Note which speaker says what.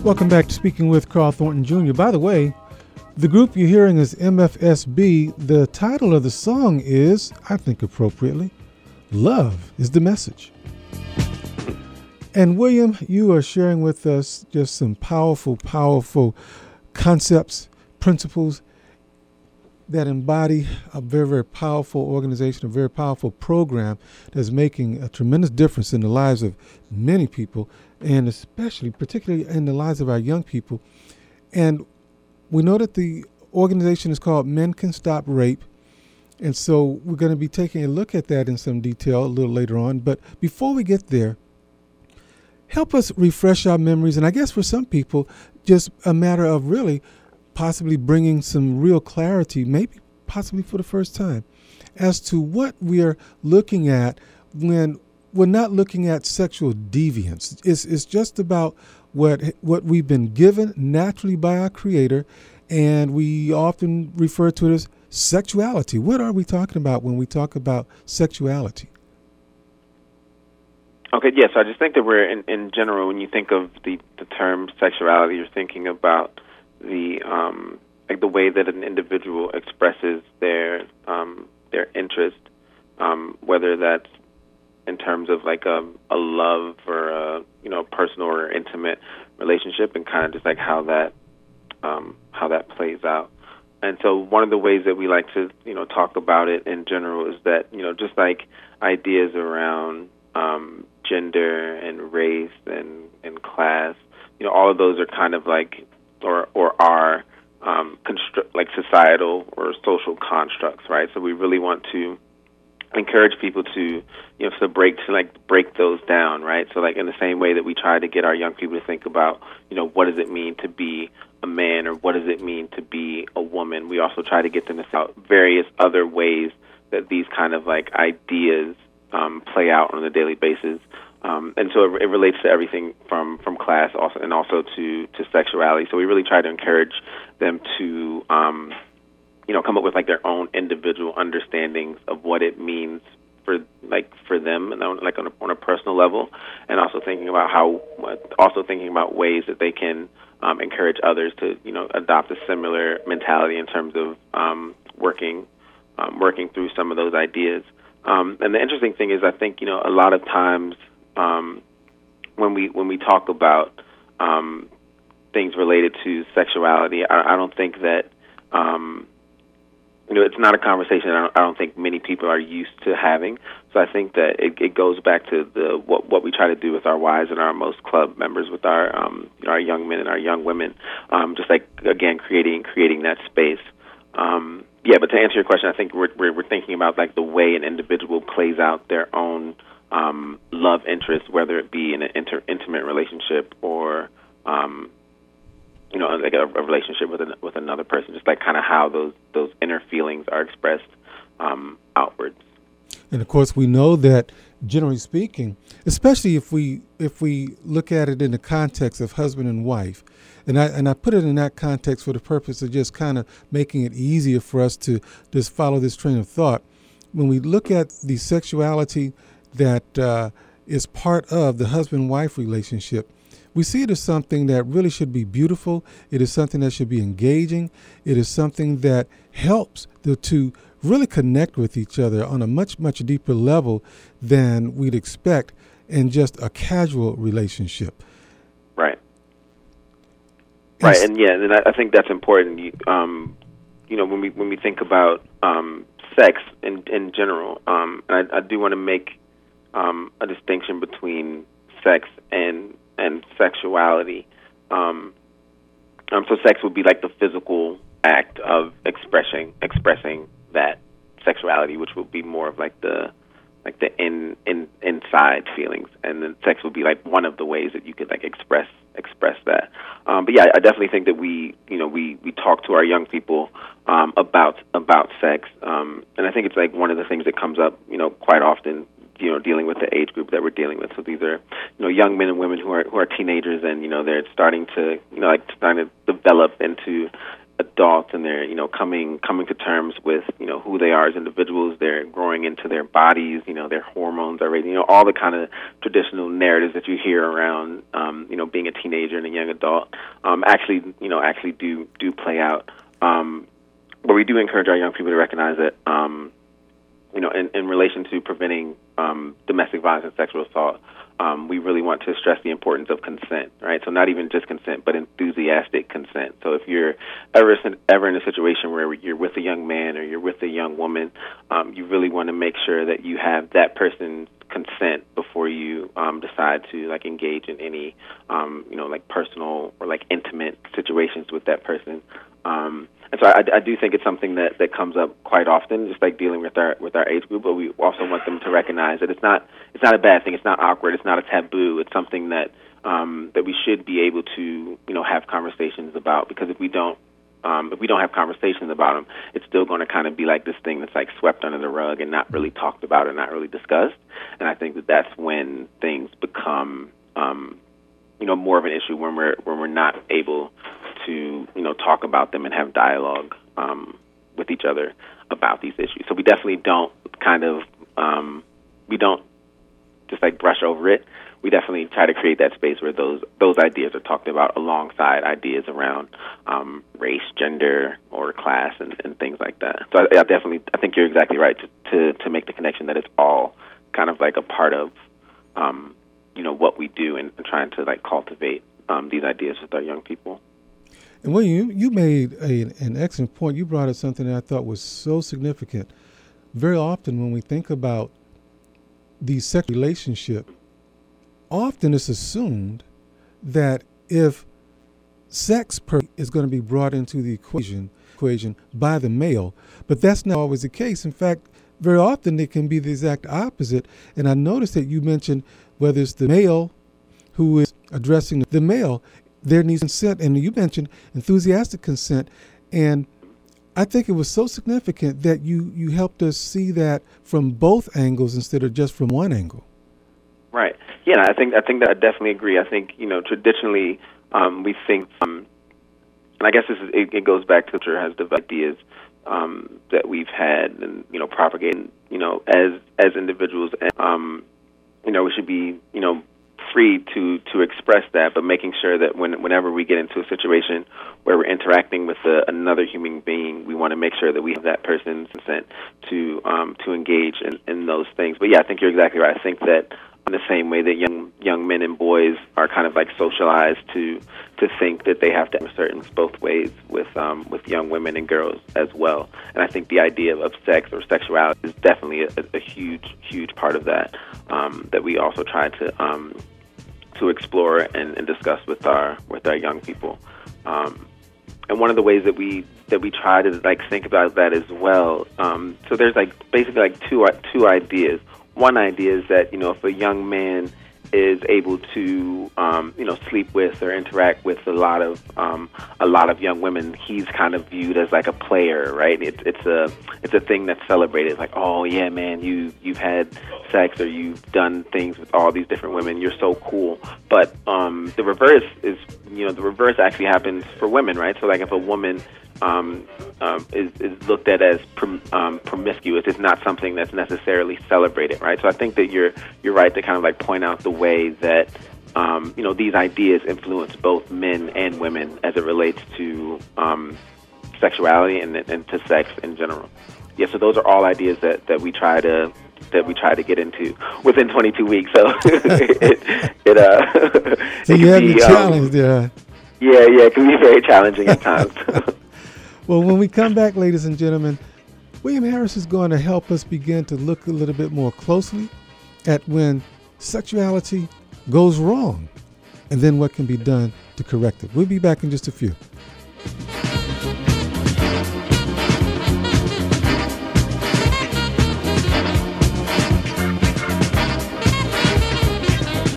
Speaker 1: Welcome back to Speaking with Carl Thornton Jr. By the way, the group you're hearing is MFSB. The title of the song is, I think appropriately, Love is the Message. And William, you are sharing with us just some powerful, powerful concepts, principles that embody a very, very powerful organization, a very powerful program that's making a tremendous difference in the lives of many people, and especially, particularly in the lives of our young people. And we know that the organization is called Men Can Stop Rape. And so we're going to be taking a look at that in some detail a little later on. But before we get there, help us refresh our memories. And I guess for some people, just a matter of really possibly bringing some real clarity, maybe possibly for the first time, as to what we are looking at when we're not looking at sexual deviance. It's just about what we've been given naturally by our Creator, and we often refer to it as sexuality. What are we talking about when we talk about sexuality?
Speaker 2: Okay, yes, I just think that we're, in general, when you think of the term sexuality, you're thinking about the way that an individual expresses their interest, whether that's in terms of like a love or a personal or intimate relationship, and kind of just like how that plays out. And so one of the ways that we like to talk about it in general is that just like ideas around gender and race and class, all of those are kind of like or are like societal or social constructs, right? So we really want to encourage people to break those down, right? So like in the same way that we try to get our young people to think about what does it mean to be a man, or what does it mean to be a woman, we also try to get them to think about various other ways that these kind of like ideas play out on a daily basis. And so it relates to everything from class also, and also to sexuality. So we really try to encourage them to come up with like their own individual understandings of what it means for them, and like on a personal level, and also thinking about ways that they can encourage others to adopt a similar mentality in terms of working through some of those ideas. And the interesting thing is, I think a lot of times when we talk about things related to sexuality, I don't think that it's not a conversation I don't think many people are used to having. So I think that it goes back to what we try to do with our wives and our most club members, with our young men and our young women, just like again creating that space. But to answer your question, I think we're thinking about like the way an individual plays out their own love interest, whether it be in an intimate relationship or like a relationship with another person, just like kind of how those inner feelings are expressed outwards.
Speaker 1: And of course, we know that generally speaking, especially if we look at it in the context of husband and wife, and I put it in that context for the purpose of just kind of making it easier for us to just follow this train of thought. When we look at the sexuality that is part of the husband-wife relationship, we see it as something that really should be beautiful. It is something that should be engaging. It is something that helps the two really connect with each other on a much, much deeper level than we'd expect in just a casual relationship.
Speaker 2: Right. And I think that's important. When we think about sex in general, and I do want to make a distinction between sex and sexuality. So sex would be like the physical act of expressing that sexuality, which would be more of like the inside feelings, and then sex would be like one of the ways that you could like express that. But yeah, I definitely think that we talk to our young people about sex, and I think it's like one of the things that comes up quite often, dealing with the age group that we're dealing with. So these are young men and women who are teenagers, and they're starting to develop into adults, and they're, coming to terms with, who they are as individuals. They're growing into their bodies, their hormones are raising, all the kind of traditional narratives that you hear around, being a teenager and a young adult, actually do play out. But we do encourage our young people to recognize that, in relation to preventing domestic violence and sexual assault, we really want to stress the importance of consent, right? So not even just consent, but enthusiastic consent. So if you're ever in a situation where you're with a young man or you're with a young woman, you really want to make sure that you have that person's consent before you decide to engage in any personal or intimate situations with that person. And so I do think it's something that comes up quite often, just dealing with our age group. But we also want them to recognize that it's not a bad thing. It's not awkward. It's not a taboo. It's something that we should be able to have conversations about. Because if we don't have conversations about them, it's still going to kind of be this thing that's swept under the rug and not really talked about or not really discussed. And I think that's when things become more of an issue, when we're not able to talk about them and have dialogue with each other about these issues. So we definitely don't just brush over it. We definitely try to create that space where those ideas are talked about alongside ideas around race, gender, or class, and things like that. So I think you're exactly right to make the connection that it's all kind of a part of what we do and trying to cultivate these ideas with our young people.
Speaker 1: And well, you made an excellent point. You brought up something that I thought was so significant. Very often when we think about the sexual relationship, often it's assumed that if sex is going to be brought into the equation by the male, but that's not always the case. In fact, very often it can be the exact opposite. And I noticed that you mentioned whether it's the male who is addressing the male, there needs consent, and you mentioned enthusiastic consent, and I think it was so significant that you helped us see that from both angles instead of just from one angle.
Speaker 2: Right. Yeah, I think that I definitely agree. I think traditionally we think, and I guess it goes back to culture has developed ideas that we've had and propagated as individuals, and we should be free to express that, but making sure that whenever we get into a situation where we're interacting with another human being, we want to make sure that we have that person's consent to engage in those things. But yeah, I think you're exactly right. I think that in the same way that young men and boys are kind of socialized to think that they have to have certain both ways with young women and girls as well. And I think the idea of sex or sexuality is definitely a huge part of that that we also try to explore and discuss with our young people. And one of the ways that we try to think about that as well. So there's basically two ideas. One idea is that if a young man is able to sleep with or interact with a lot of young women, he's kind of viewed as a player, right? It's a thing that's celebrated, oh yeah, man, you've had sex or you've done things with all these different women, you're so cool. But the reverse is the reverse actually happens for women, right? So if a woman is looked at as promiscuous, it's not something that's necessarily celebrated, right? So I think that you're right to kind of point out the way that these ideas influence both men and women as it relates to sexuality and to sex in general. Yeah, so those are all ideas that we try to get into within 22 weeks. So
Speaker 1: so you have a challenge there.
Speaker 2: Yeah, it can be very challenging at times.
Speaker 1: Well, when we come back, ladies and gentlemen, William Harris is going to help us begin to look a little bit more closely at when sexuality goes wrong and then what can be done to correct it. We'll be back in just a few.